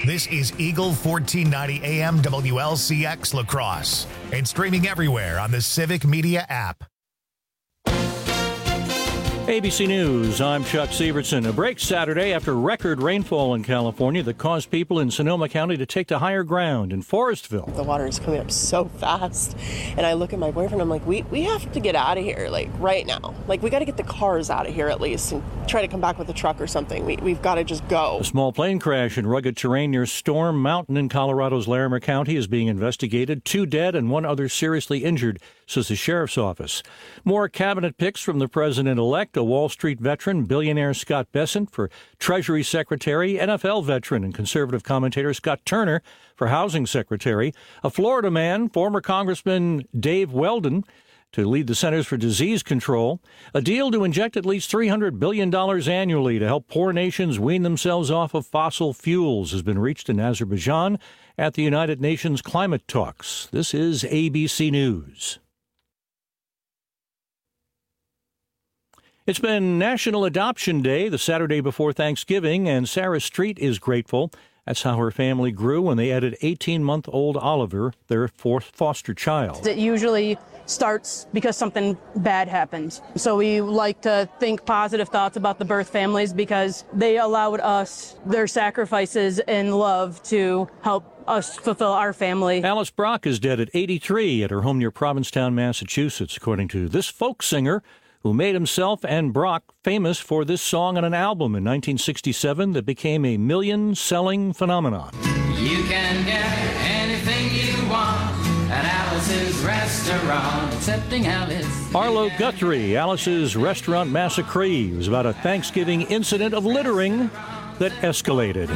This is Eagle 1490 AM WLCX La Crosse and streaming everywhere on the Civic Media app. ABC News, I'm Chuck Sievertson. A break Saturday after record rainfall in California that caused people in Sonoma County to take to higher ground in Forestville. The water is coming up so fast, and I look at my boyfriend, I'm like, we have to get out of here, like, right now. Like, we got to get the cars out of here at least and try to come back with a truck or something. We've got to just go. A small plane crash in rugged terrain near Storm Mountain in Colorado's Larimer County is being investigated. 2 dead and 1 other seriously injured, says the sheriff's office. More cabinet picks from the president-elect, a Wall Street veteran, billionaire Scott Bessent for Treasury Secretary, NFL veteran and conservative commentator Scott Turner for Housing Secretary, a Florida man, former Congressman Dave Weldon, to lead the Centers for Disease Control, a deal to inject at least $300 billion annually to help poor nations wean themselves off of fossil fuels has been reached in Azerbaijan at the United Nations climate talks. This is ABC News. It's been National Adoption Day, the Saturday before Thanksgiving, and Sarah Street is grateful. That's how her family grew when they added 18-month-old Oliver, their 4th foster child. It usually starts because something bad happened. So we like to think positive thoughts about the birth families because they allowed us their sacrifices and love to help us fulfill our family. Alice Brock is dead at 83 at her home near Provincetown, Massachusetts, according to this folk singer, who made himself and Brock famous for this song on an album in 1967 that became a million-selling phenomenon. You can get anything you want at Alice's Restaurant, excepting Alice. Arlo Guthrie, Alice's Restaurant Massacre, was about a Thanksgiving incident of littering that escalated.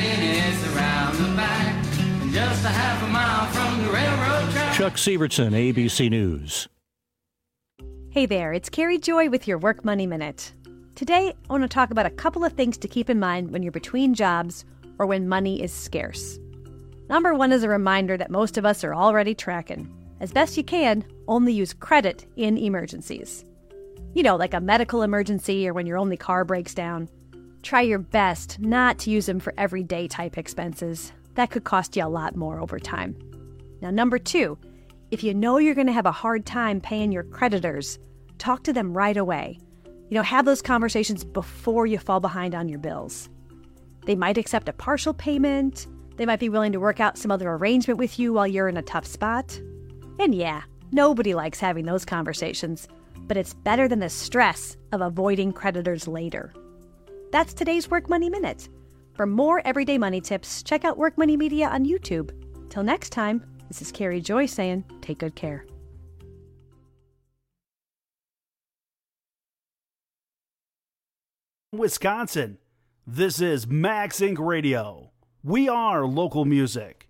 Just a half a mile from the railroad track. Chuck Sievertson, ABC News. Hey there, it's Carrie Joy with your Work Money Minute. Today, I want to talk about a couple of things to keep in mind when you're between jobs or when money is scarce. Number 1 is a reminder that most of us are already tracking. As best you can, only use credit in emergencies. You know, like a medical emergency or when your only car breaks down. Try your best not to use them for everyday type expenses. That could cost you a lot more over time. Now, number 2, if you know you're going to have a hard time paying your creditors, talk to them right away. Have those conversations before you fall behind on your bills. They might accept a partial payment. They might be willing to work out some other arrangement with you while you're in a tough spot. And yeah, nobody likes having those conversations, but it's better than the stress of avoiding creditors later. That's today's Work Money Minute. For more everyday money tips, check out Work Money Media on YouTube. Till next time, this is Carrie Joy saying, take good care. Wisconsin, this is Max Inc. Radio. We are local music.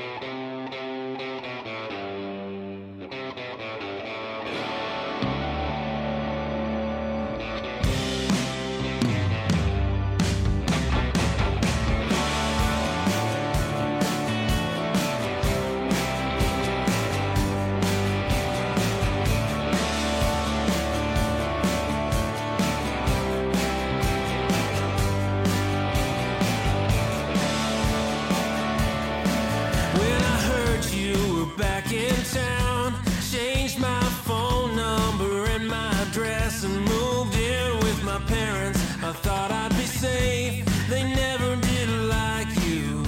I thought I'd be safe, they never did like you.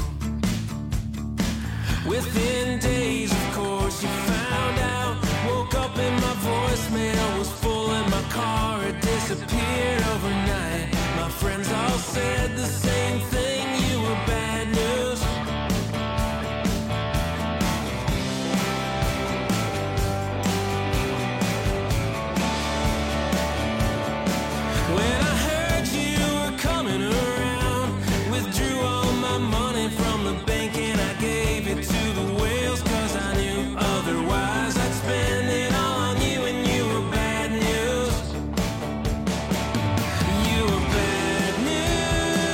Within days, of course, you found out. Woke up and my voicemail was full and my car had disappeared overnight. My friends all said the same thing, you were bad news. When I heard you were coming around, withdrew all my money from the bank and I gave it to the whales, 'cause I knew otherwise I'd spend it on you, and you were bad news. You were bad news.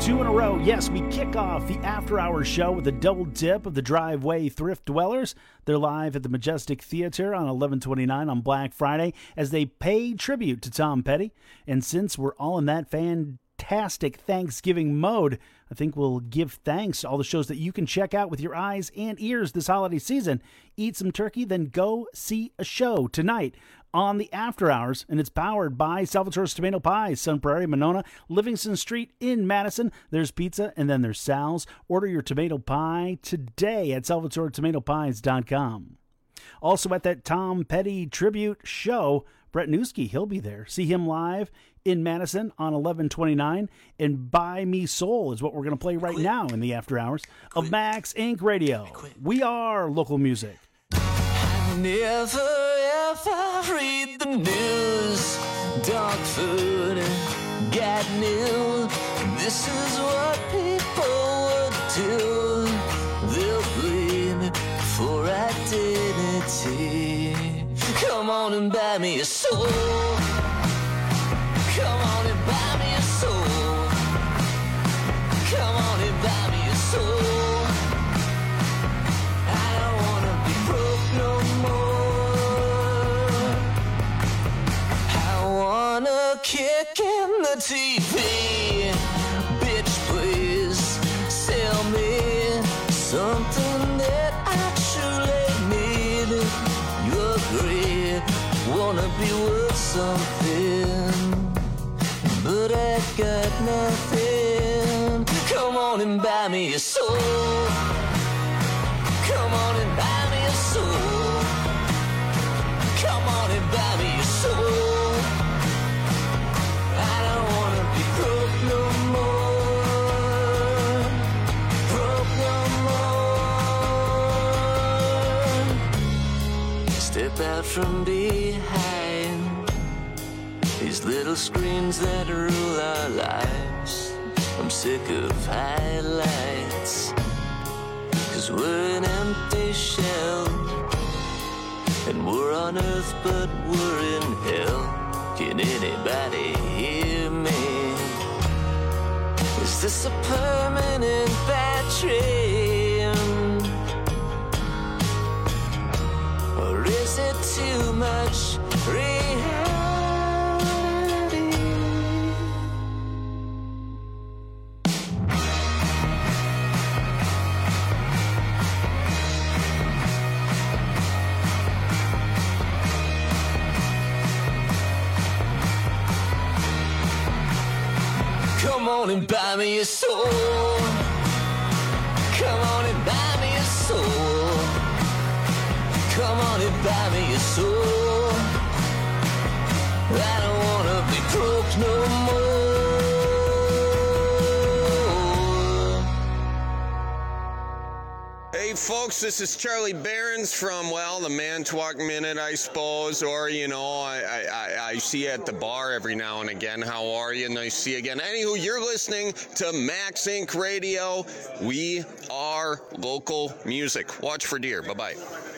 2 in a row. Yes, we kick off the After Hours show with a double dip of the Driveway Thrift Dwellers. They're live at the Majestic Theater on 11/29 on Black Friday as they pay tribute to Tom Petty. And since we're all in that fantastic Thanksgiving mode, I think we'll give thanks to all the shows that you can check out with your eyes and ears this holiday season. Eat some turkey, then go see a show tonight on the After Hours, and it's powered by Salvatore's Tomato Pies, Sun Prairie, Monona, Livingston Street in Madison. There's pizza, and then there's Sal's. Order your tomato pie today at salvatoretomatopies.com. Also at that Tom Petty tribute show, Brett Newski, he'll be there. See him live in Madison on 11/29, and Buy Me Soul is what we're going to play right now in the After Hours of Max Inc. Radio. We are local music. Never ever read the news. Dog food, got new. This is what people would do. They'll bleed for identity. Come on and buy me a soul. Come on and buy me a soul. Come on and buy me a soul. Kick in the TV, bitch, please sell me something that I truly need. You agree, wanna be worth something, but I got nothing. Come on and buy me a soul. Come on and buy me a soul. Come on and buy me a soul. Step out from behind these little screens that rule our lives. I'm sick of highlights, 'cause we're an empty shell, and we're on earth but we're in hell. Can anybody hear me? Is this a permanent bad dream? Or is it too much reality? Come on and buy me a soul. Come on and buy me a soul. Come on and buy me a soul. I don't wanna be broke no more. Hey folks, this is Charlie Behrens from, well, the Manitowoc Minute, I suppose, or, you know, I see you at the bar every now and again. How are you? Nice to see you again. Anywho, you're listening to Max Inc. Radio. We are local music. Watch for deer. Bye-bye.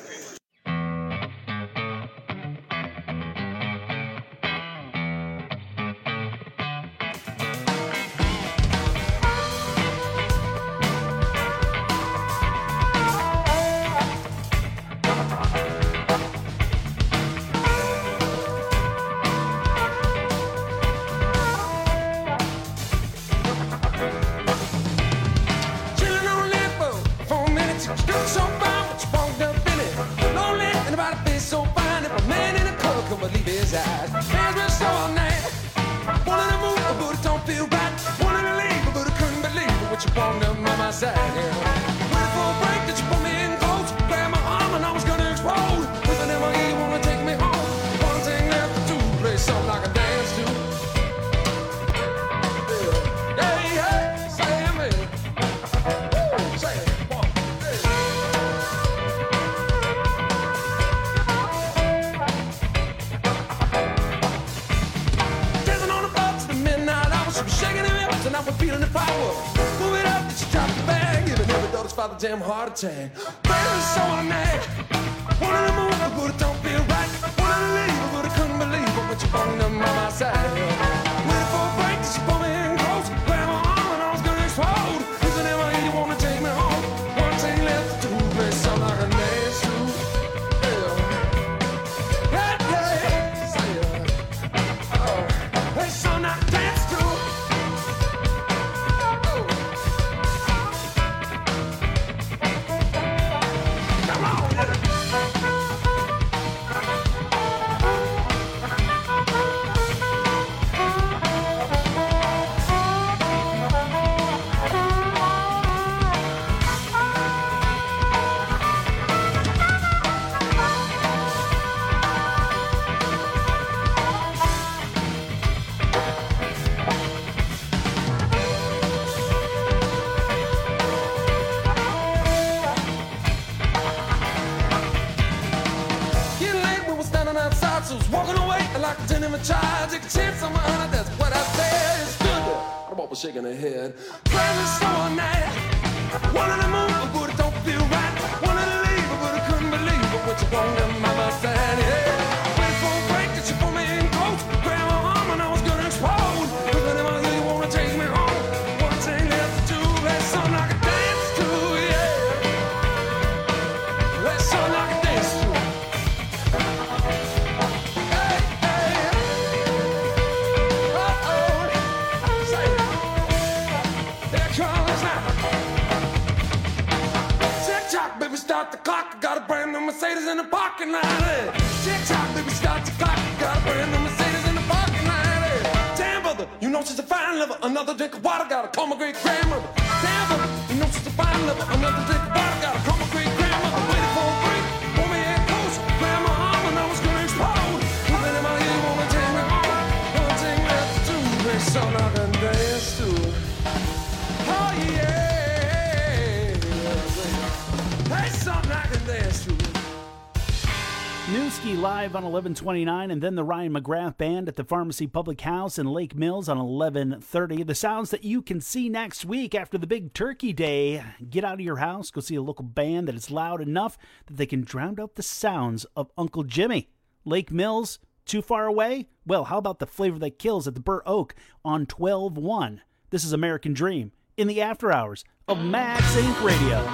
Damn heart attack. Baby, so I'm mad. Wanted to move, but it don't feel right. Wanted to leave, but I couldn't believe it. But you phoned up by my side. Waited for a break, she pulled me in close. Grabbed my arm and I was gonna Papa shaking her head. Crazy so nice. Wanted to move, but it don't feel right. Wanted to leave, but I couldn't believe it. What you want, them mama said, yeah. Waiting for a break that you put me in coach. Grab my arm and I was gonna explode. But then I you wanna take me home. One thing left to do, that's something I can dance to, yeah. That's something I can dance to. Hey, hey. Uh-oh. Say it. There comes now. Tick-tock, baby, start the clock. I got a brand new Mercedes in the parking lot. Tick-tock, baby, start the clock. I got a brand new Mercedes in the parking lot. Damn, brother, you know she's a fine lover. Another drink of water, gotta call my great grandmother. Damn, brother, you know she's a fine lover. Another drink of water, gotta call my great grandmother. Waiting for a break, pull me in close. Grab my arm and I was gonna explode. Moving in my ear, wanna take me home. One thing left to do, there's something I can dance to. Oh yeah. That's something I can dance to. Newski live on 11:29, and then the Ryan McGrath Band at the Pharmacy Public House in Lake Mills on 11:30. The sounds that you can see next week after the big Turkey Day. Get out of your house, go see a local band that is loud enough that they can drown out the sounds of Uncle Jimmy. Lake Mills, too far away? Well, how about the Flavor That Kills at the Burr Oak on 12/1? This is American Dream in the after hours of Max Inc. Radio.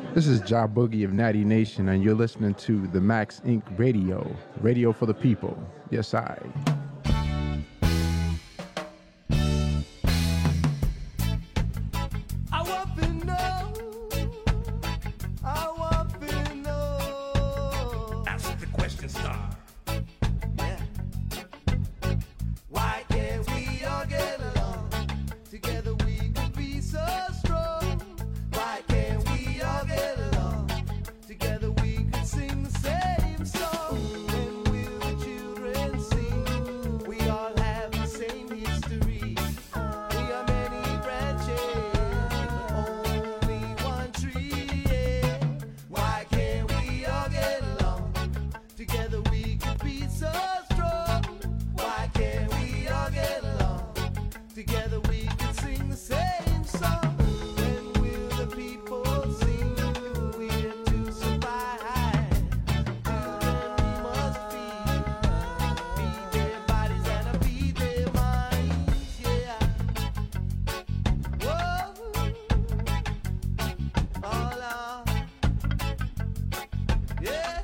This is Ja Boogie of Natty Nation, and you're listening to the Max Inc. Radio. Radio for the people. Yes, I. Ask the question star. Why can't we all get along? Together we could be so strong. Why can't we all get along? Together we could sing the same song. And will the children sing? We all have the same history. We are many branches, but only one tree. Yeah. Why can't we all get along? Together we could be so strong. Why can't we all get along? Together we could sing the same song. When will the people sing? We're to survive. Children we must feed their bodies and feed their minds. Yeah. Whoa. All on. Yeah.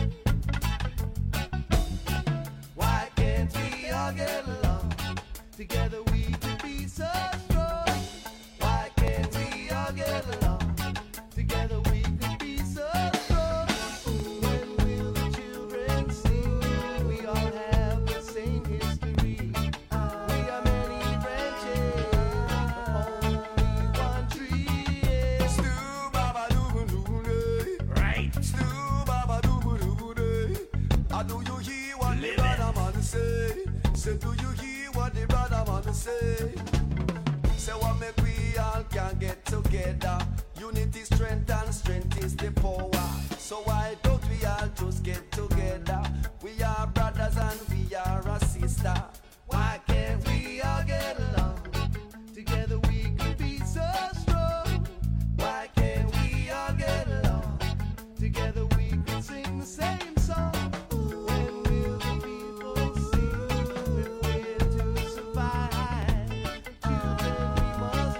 Why can't we all get along? Together we could be so strong. Why can't we all get along? Together we could be so strong. When will the children sing? We all have the same history. We are many branches, but only one tree. Yeah. Stu baba doo doo doo. Right. Stu baba doo doo doo. Do you hear what the brother man say? Say, do you hear what the brother man say? Say, what make we all can get together? Unity, strength, and strength is the power. So why don't we all just get together? We are brothers and we are a sister. Why can't we all get along? Together we could be so strong. Why can't we all get along? Together we could sing the same song. When will the people sing? If we're to survive, children we must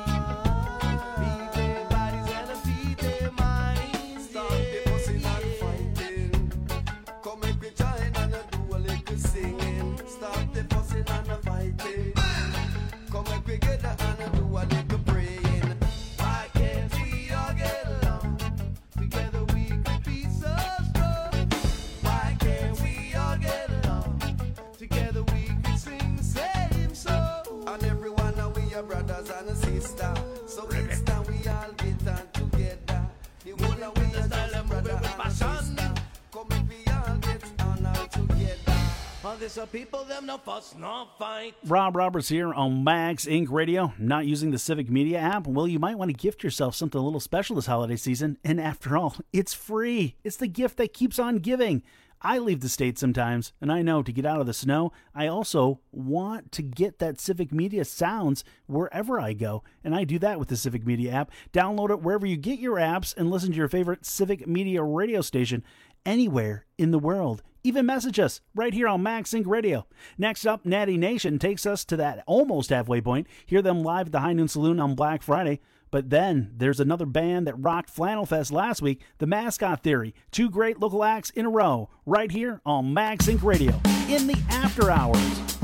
feed their bodies and feed their minds. Stop the fussing and fighting. Come make we join and do a little singing. Stop the fussing and fighting. Come make we get and do a little praying. Why can't we all get along? Together we could be so strong. Why can't we all get along? Together we could sing the same song. And everyone now we are brothers and sisters. So it's time we all get on together. The whole of we are just brother and sister. Come if we all get on all together. All these are people them no fuss, no fight. Rob Roberts here on Max Inc. Radio. Not using the Civic Media app? Well, you might want to gift yourself something a little special this holiday season. And after all, it's free. It's the gift that keeps on giving. I leave the state sometimes, and I know to get out of the snow, I also want to get that Civic Media sounds wherever I go, and I do that with the Civic Media app. Download it wherever you get your apps and listen to your favorite Civic Media radio station anywhere in the world. Even message us right here on Max Inc. Radio. Next up, Natty Nation takes us to that almost halfway point. Hear them live at the High Noon Saloon on Black Friday. But then there's another band that rocked Flannel Fest last week, The Mascot Theory. Two great local acts in a row, right here on Max Inc. Radio, in the after hours.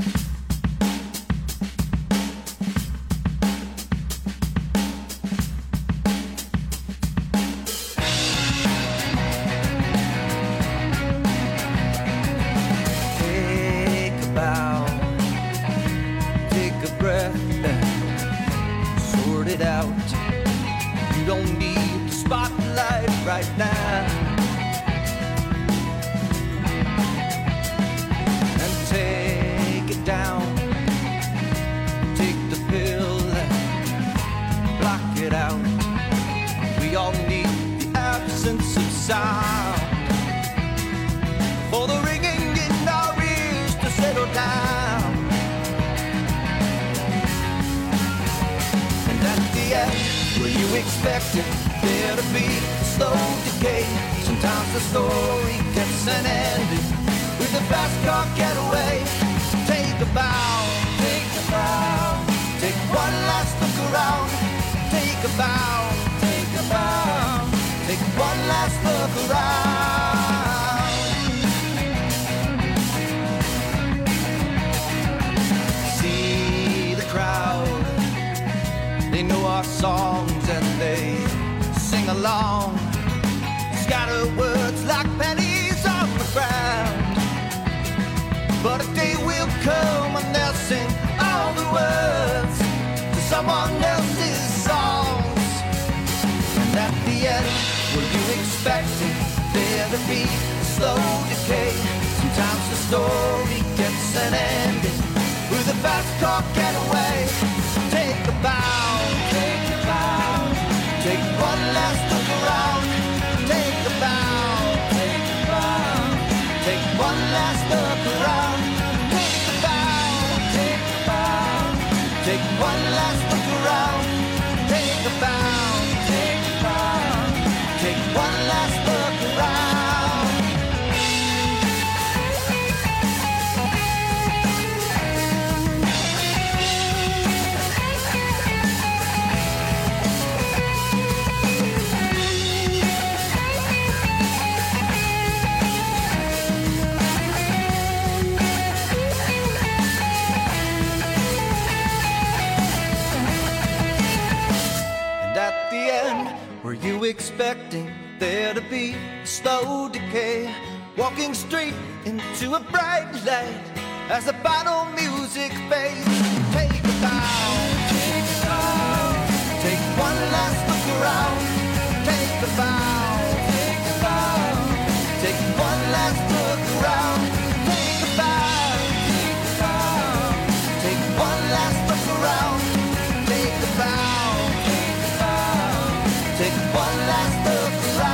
Take a bow, take a breath, sort it out. You don't need the spotlight right now. And take it down, take the pill, block it out. We all need the absence of sound for the ringing in our ears to settle down. And at the end, where you expected there to be a slow decay, sometimes the story gets an ending with a fast car getaway. Take a bow, take a bow, take one last look around. Take a bow, take a bow, around. See the crowd, they know our songs and they sing along. Scatter words like pennies on the ground. But a day will come when they'll sing all the words to someone else's songs. And at the end, were you expecting there to be a slow decay? Sometimes the story gets an ending with a fast car getaway. Take a bow, take a bow, take one last look around. Take a bow, take a bow, take one last look around. Take a bow, take a bow, take one last look around. Take a bow, take a bow, take one last look around. At the end, were you expecting there to be a slow decay? Walking straight into a bright light as the final music fades. Take a bow, take a bow, take one last look around. Take a bow, take a bow, take one last look around. Take a bow, take a bow, take one last look around. Take a bow. Take one last look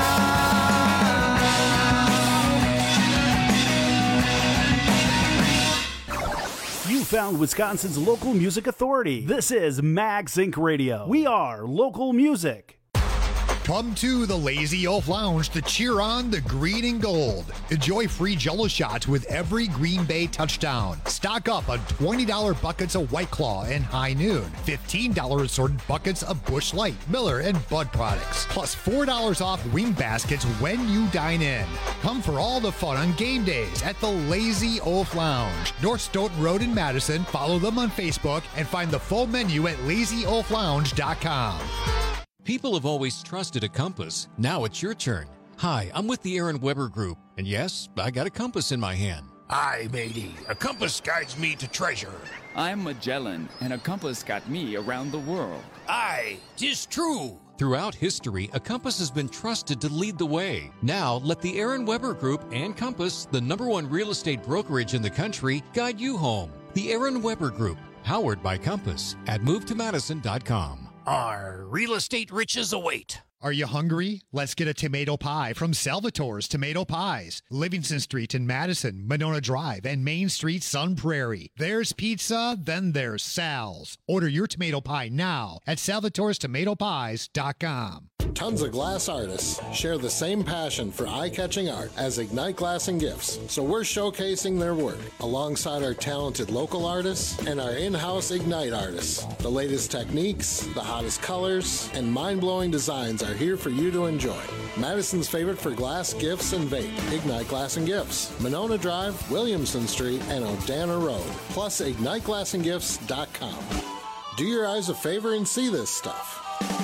around. You found Wisconsin's local music authority. This is Max Inc. Radio. We are local music. Come to the Lazy Oaf Lounge to cheer on the green and gold. Enjoy free Jell-O shots with every Green Bay touchdown. Stock up on $20 buckets of White Claw and High Noon. $15 assorted buckets of Busch Light, Miller, and Bud products. Plus $4 off wing baskets when you dine in. Come for all the fun on game days at the Lazy Oaf Lounge. North Stoughton Road in Madison. Follow them on Facebook and find the full menu at lazyoaflounge.com. People have always trusted a compass. Now it's your turn. Hi, I'm with the Aaron Weber Group, and yes, I got a compass in my hand. Aye, matey. A compass guides me to treasure. I'm Magellan, and a compass got me around the world. Aye, 'tis true. Throughout history, a compass has been trusted to lead the way. Now, let the Aaron Weber Group and Compass, the #1 real estate brokerage in the country, guide you home. The Aaron Weber Group, powered by Compass, at movetomadison.com. Our real estate riches await. Are you hungry? Let's get a tomato pie from Salvatore's Tomato Pies. Livingston Street in Madison, Monona Drive, and Main Street, Sun Prairie. There's pizza, then there's Sal's. Order your tomato pie now at salvatorestomatopies.com. Tons of glass artists share the same passion for eye-catching art as Ignite Glass and Gifts, so we're showcasing their work alongside our talented local artists and our in-house Ignite artists. The latest techniques, the hottest colors, and mind-blowing designs are here for you to enjoy. Madison's favorite for glass, gifts, and vape, Ignite Glass and Gifts, Monona Drive, Williamson Street, and O'Dana Road, plus IgniteGlassandGifts.com. Do your eyes a favor and see this stuff.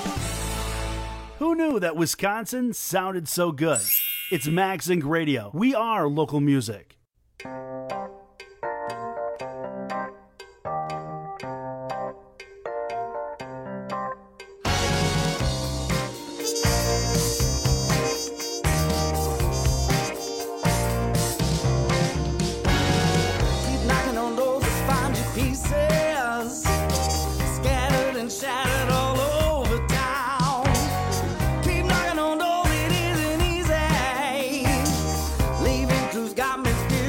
Who knew that Wisconsin sounded so good? It's Max Inc. Radio. We are local music. Leaving crews got me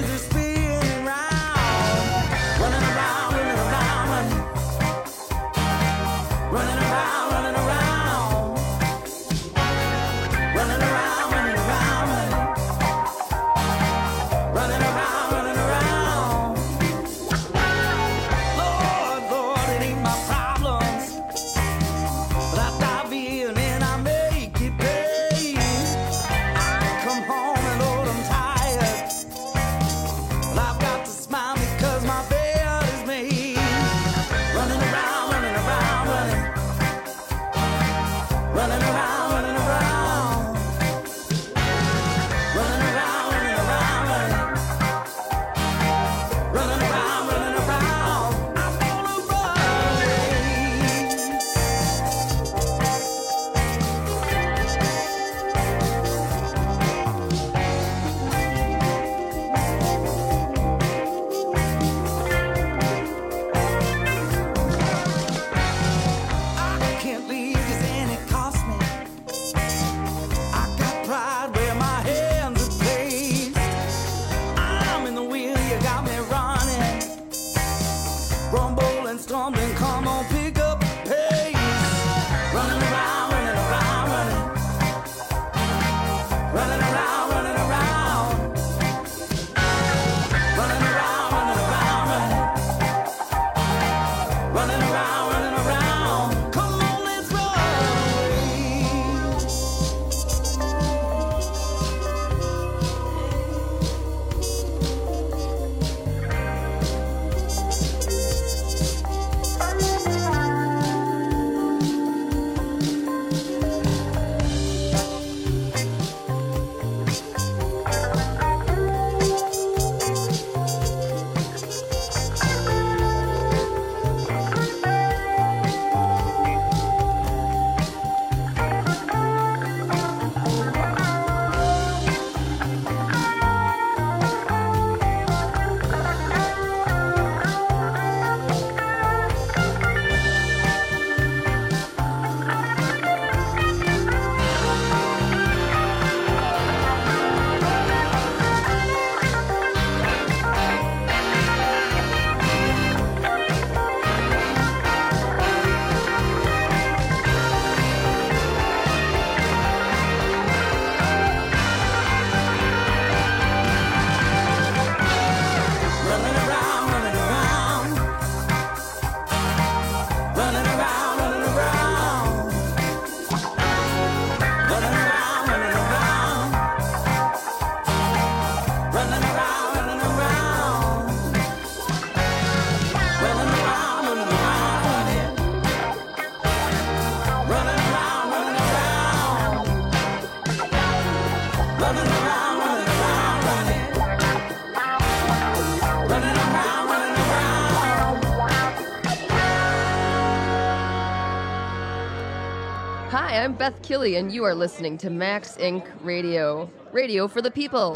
Hi, I'm Beth Killy, and you are listening to Max Inc. Radio. Radio for the people.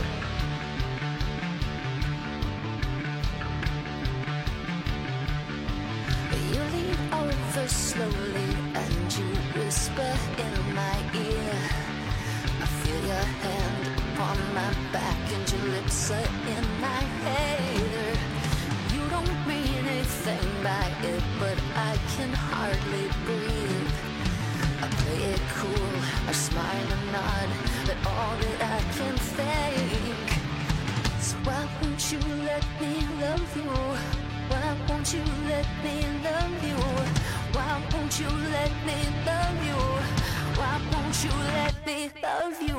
You lean over slowly and you whisper in my ear. I feel your hand upon my back and your lips are in my hair. You don't mean anything by it, but I can hardly breathe. I play it cool, I smile and nod, but all that I can think. So why won't you let me love you? Why won't you let me love you? Why won't you let me love you? Why won't you let me love you?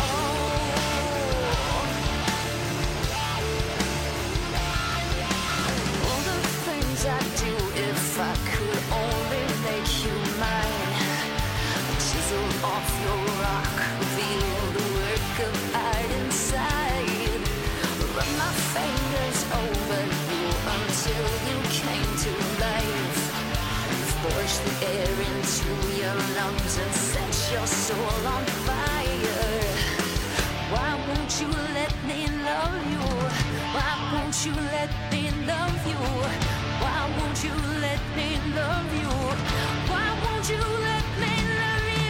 All the things I do, if I could only make you mine. Chisel off your rock, reveal the work of art inside. Run my fingers over you until you came to life. Force the air into your lungs and set your soul on fire. Why won't you let me love you? Why won't you let me love you? Why won't you let me love you? Why won't you let me love you?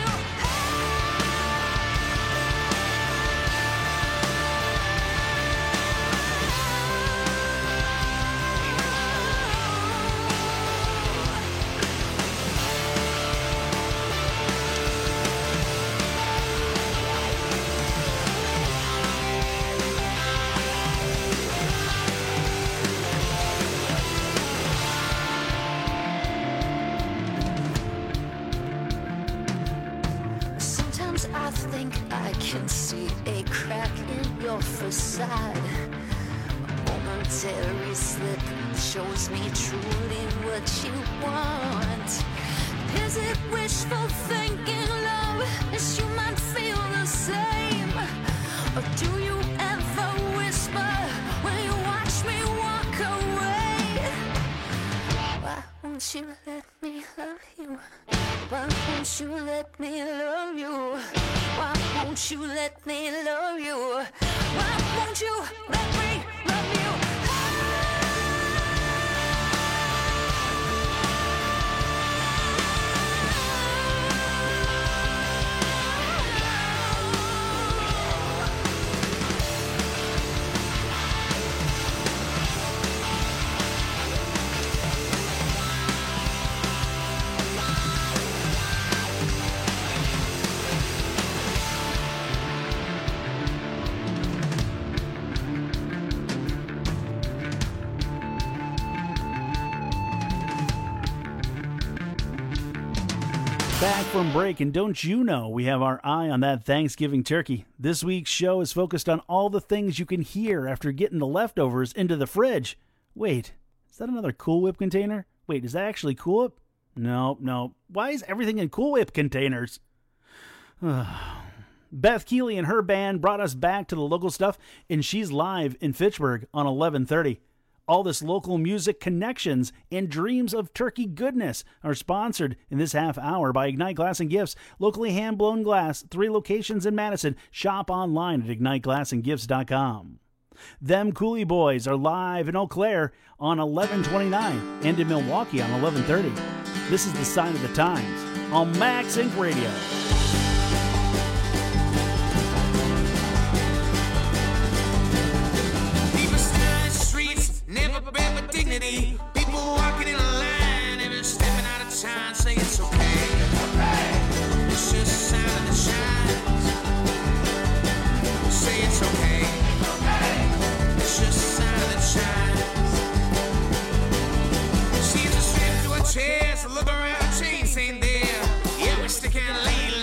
I think I can see a crack in your facade. A momentary slip shows me truly what you want. Is it wishful thinking, love? Yes, you might feel the same. Or do you ever whisper when you watch me walk away? Why won't you let me love you? Why won't you let me love you? Why won't you let me love you? Why won't you let me love you? Back from break, and don't you know we have our eye on that Thanksgiving turkey. This week's show is focused on all the things you can hear after getting the leftovers into the fridge. Wait, is that another Cool Whip container? Wait, is that actually Cool Whip? No. Why is everything in Cool Whip containers? Beth Keeley and her band brought us back to the local stuff, and she's live in Fitchburg on 11:30. All this local music connections and dreams of turkey goodness are sponsored in this half hour by Ignite Glass and Gifts. Locally hand-blown glass, 3 locations in Madison. Shop online at IgniteGlassandGifts.com. Them Cooley Boys are live in Eau Claire on 11:29 and in Milwaukee on 11:30. This is the Sign of the Times on Max Inc. Radio. Dignity. People walking in a line, every stepping out of time, saying it's okay. It's just a sign of the shines. Say it's okay. It's just a sign of the shines. Seems to strip to a chest, look around, chains ain't there. Yeah, we stick and lean.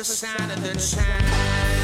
other side of the tracks.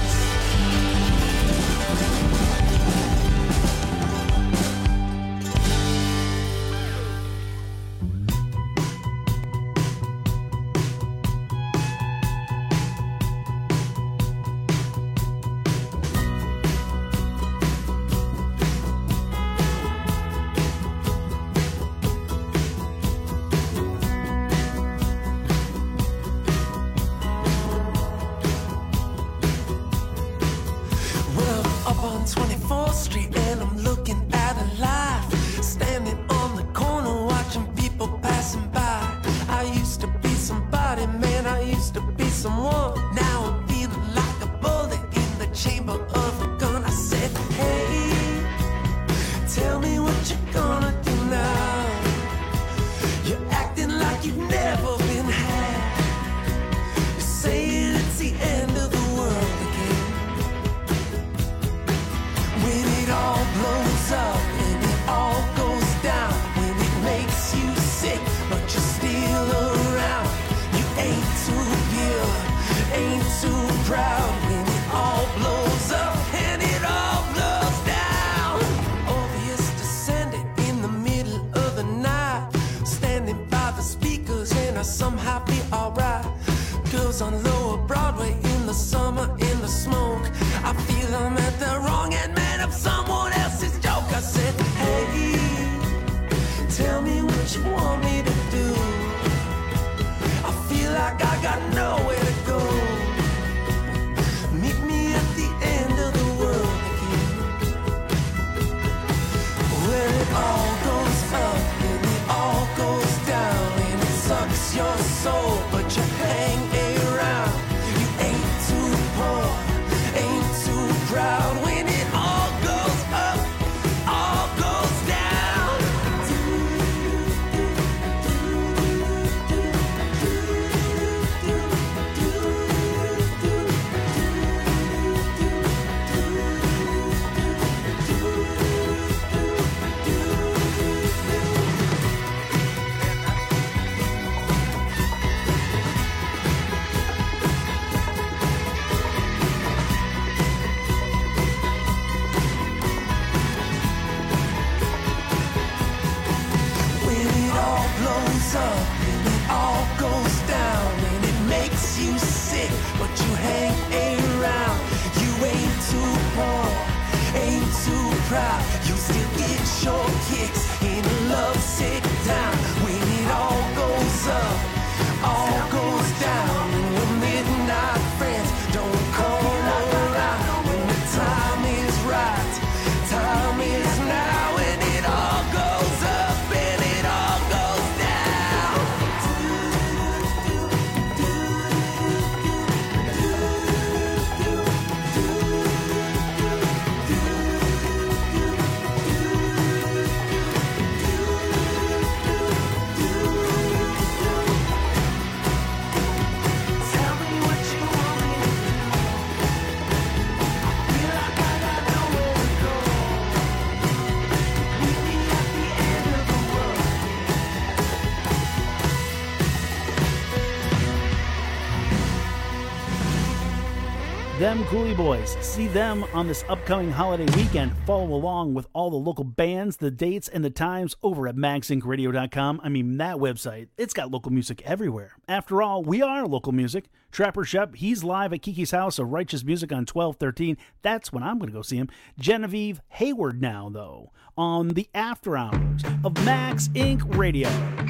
Them Coolie Boys. See them on this upcoming holiday weekend. Follow along with all the local bands, the dates, and the times over at MaxIncRadio.com. I mean, that website, it's got local music everywhere. After all, we are local music. Trapper Shep, he's live at Kiki's House of Righteous Music on 12/13. That's when I'm going to go see him. Genevieve Hayward now, though, on the After Hours of Max Inc. Radio.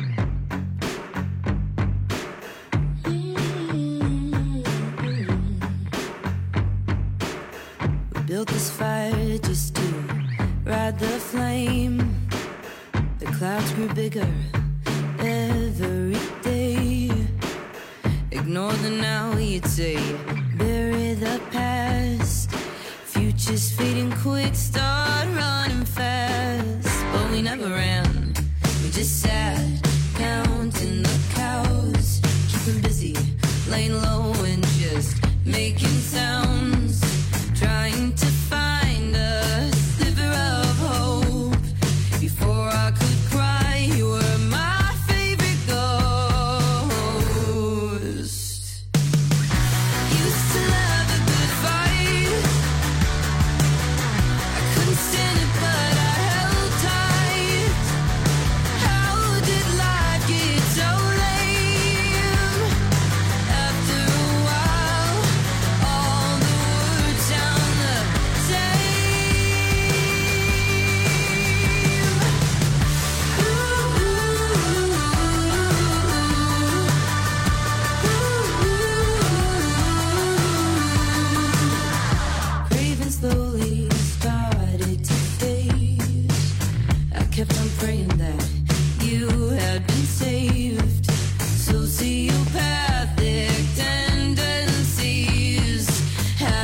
Built this fire just to ride the flame. The clouds grew bigger every day. Ignore the now, you'd say. Bury the past. Future's fading quick, start running fast. But we never ran, we just sat, counting the cows. Keeping busy, laying low and just making sounds. Trying to find a sliver of hope. Before I could cry, you were my favorite ghost.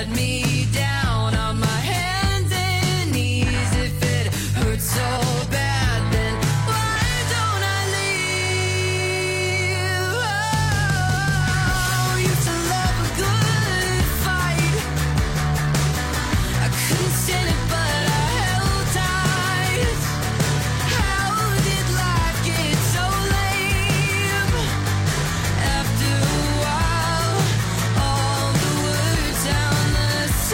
let me down on my hands and knees. If it hurts so bad, then why don't I leave? Oh, used to love a good fight. I couldn't stand it, but I held tight. How did life get so lame? After a while, all the words sound the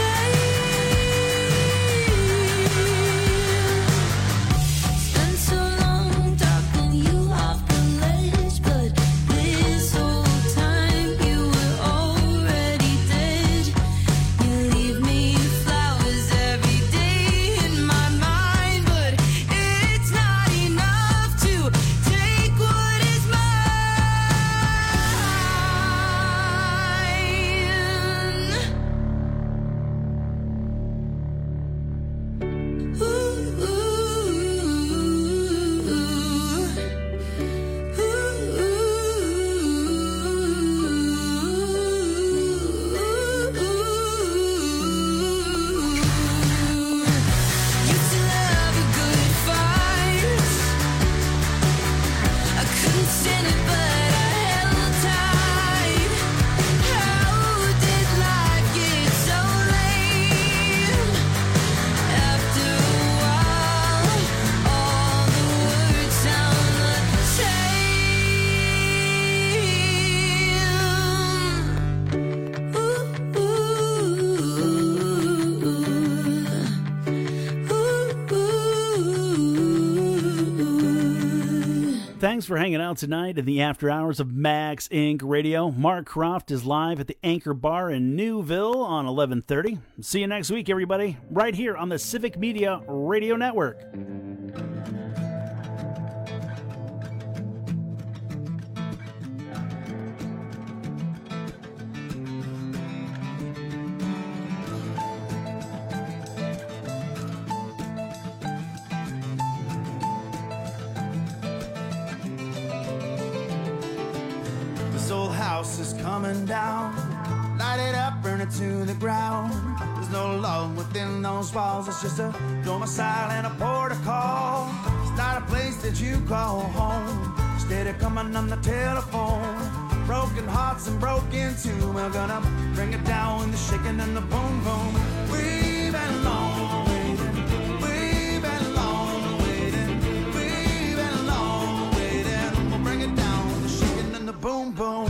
same. Spent so long talking you off the ledge, but this whole time you were already dead. You leave me flowers every day in my mind, but it's not enough to take what is Used to love a good fight. I couldn't stand it, but I held tight. How did life get so lame? After a while, all the words sound the Thanks for hanging out tonight in the after hours of Max Inc. Radio. Mark Croft is live at the Anchor Bar in Newville on 11:30. See you next week, everybody, right here on the Civic Media Radio Network. This old house is coming down. Light it up, burn it to the ground. There's no love within those walls. It's just a domicile and a port of call. It's not a place that you call home. Instead of coming on the telephone. Broken hearts and broken too. We're gonna bring it down with the shaking and the boom boom. We've been long waiting. We've been long waiting. We've been long waiting. We'll bring it down with the shaking and the boom boom.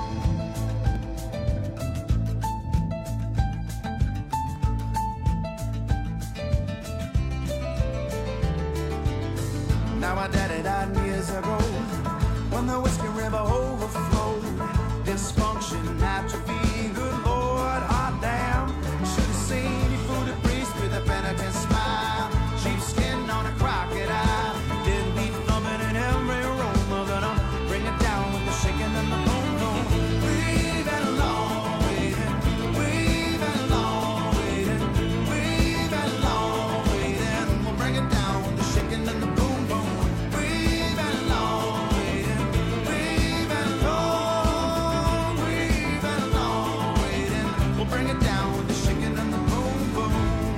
Now my daddy died years ago when the Whiskey River overflowed. Dysfunction, atrophy, good Lord, hot damn. Should have seen you food a priest with a penitent smile. Cheap skin on a crocodile. Didn't be thumping in every room. We're gonna bring it down with the shaking and the boom boom. We've been long waiting. We've been long waiting. We've been long waiting. We'll bring it down with the shaking and the boom boom. We've been long waiting. We've been long. We've been long waiting. We'll bring it down with the shaking and the boom boom.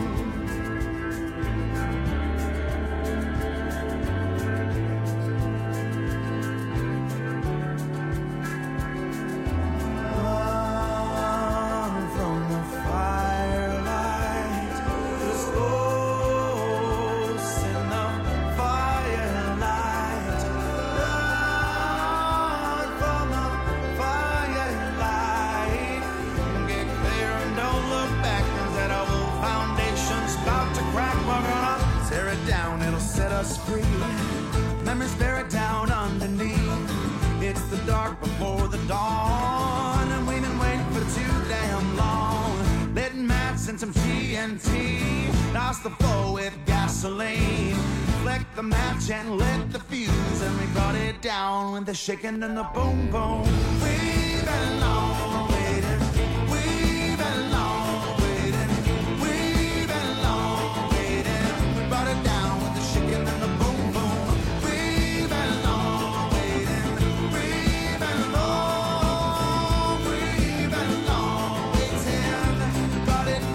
Run from the firelight. There's ghosts in the firelight. Run from the firelight. Get clear and don't look back, 'cause that old foundation's about to crack. We're gonna tear it down, it'll set us free. Memories buried down underneath. It's the dark before the dawn, and we've been waiting for too damn long. Letting Matt send some TNT. Douse the floor with gasoline. Flick the match and lit the fuse, and we brought it down with the shaking and the boom boom. We've been long waiting. We've been long waiting. We've been long waiting. We brought it down with the shaking and the boom boom. We've been long waiting. We've been long. We've been long waiting. We brought it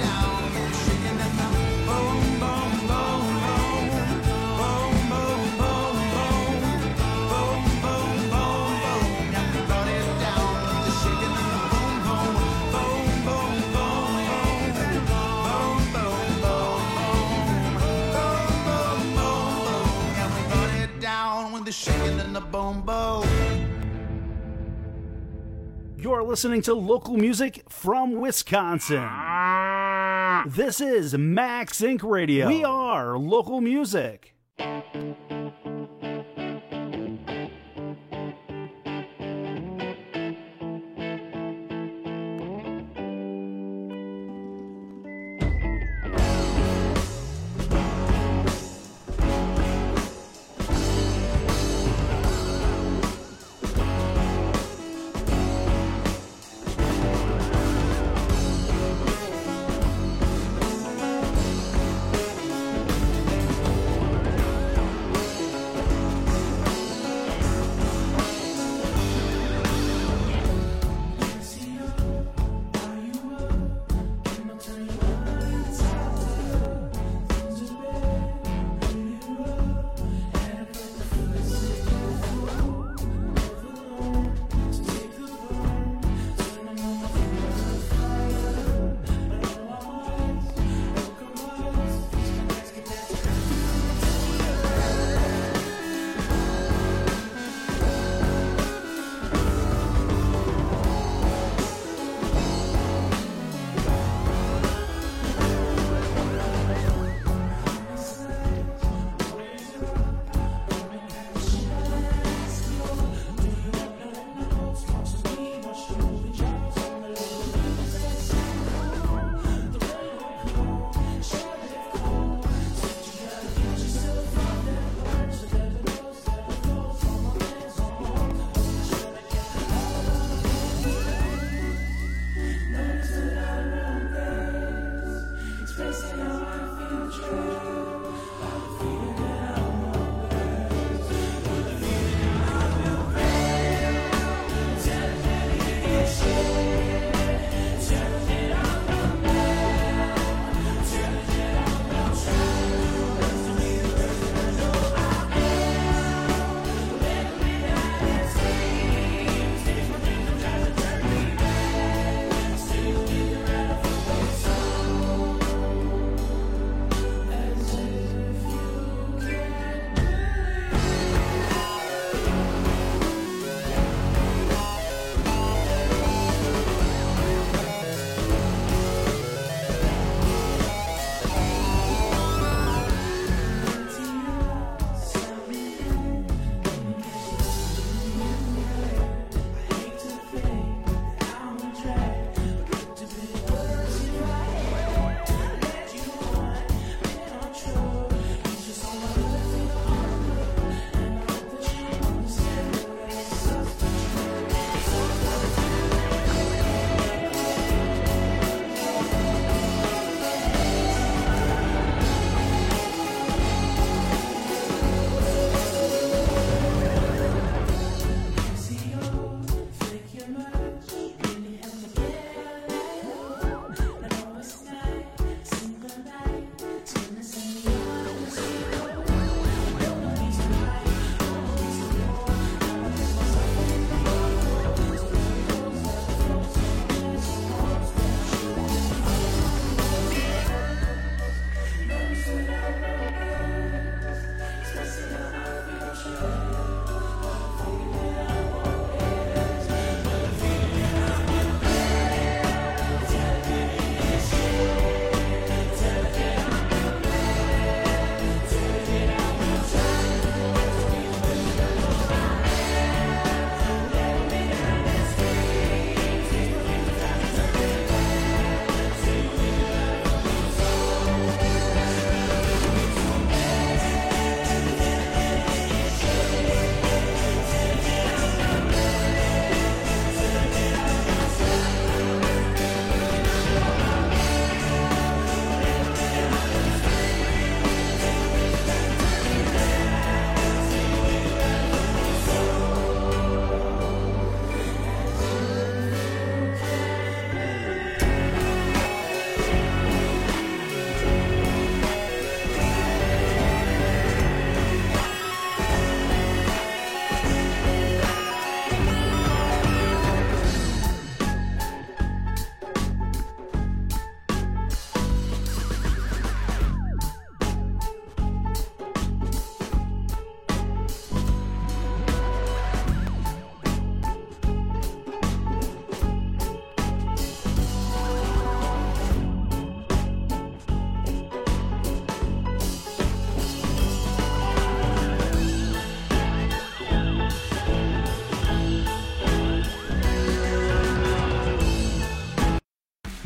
You're listening to local music from Wisconsin. This is Max Inc. Radio. We are local music.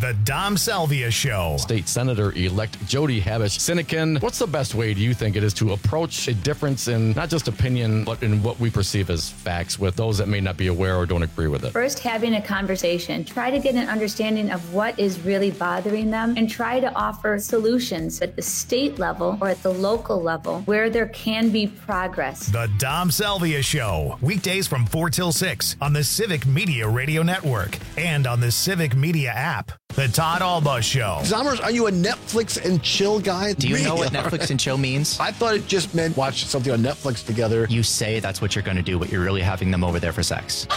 The Dom Salvia Show. State Senator-elect Jody Habish. Sinekin, what's the best way do you think it is to approach a difference in not just opinion, but in what we perceive as facts with those that may not be aware or don't agree with it? First, having a conversation. Try to get an understanding of what is really bothering them and try to offer solutions at the state level or at the local level where there can be progress. The Dom Salvia Show. Weekdays from 4 till 6 on the Civic Media Radio Network and on the Civic Media app. The Todd Alba Show. Zommers, are you a Netflix and chill guy? Do you know what Netflix and chill means? I thought it just meant watch something on Netflix together. You say that's what you're going to do, but you're really having them over there for sex.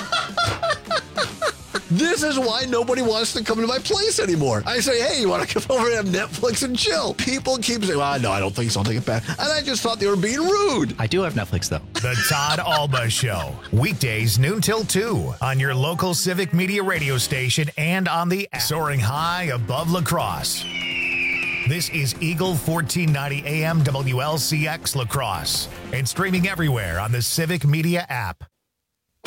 This is why nobody wants to come to my place anymore. I say, hey, you want to come over and have Netflix and chill? People keep saying, well, no, I don't think so. I'll take it back. And I just thought they were being rude. I do have Netflix, though. The Todd Alba Show. Weekdays noon till 2 on your local Civic Media radio station and on the app. Soaring high above La Crosse. This is Eagle 1490 AM WLCX La Crosse and streaming everywhere on the Civic Media app.